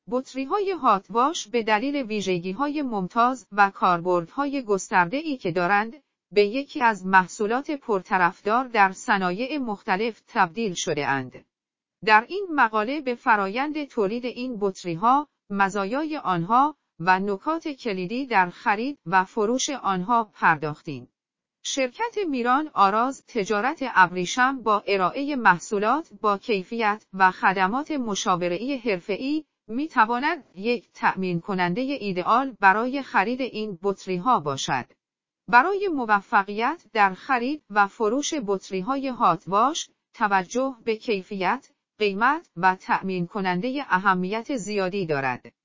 بطری‌های هات‌واش به دلیل ویژگی‌های ممتاز و کاربردهای گسترده‌ای که دارند، به یکی از محصولات پرطرفدار در صنایع مختلف تبدیل شده‌اند. در این مقاله به فرایند تولید این بطری‌ها، مزایای آنها و نکات کلیدی در خرید و فروش آنها پرداختیم. شرکت میران آراز تجارت ابریشم با ارائه محصولات با کیفیت و خدمات مشاوره‌ای حرفه‌ای می‌تواند یک تأمین کننده ایدئال برای خرید این بطری‌ها باشد. برای موفقیت در خرید و فروش بطری‌های هات‌واش، توجه به کیفیت، قیمت و تأمین کننده اهمیت زیادی دارد.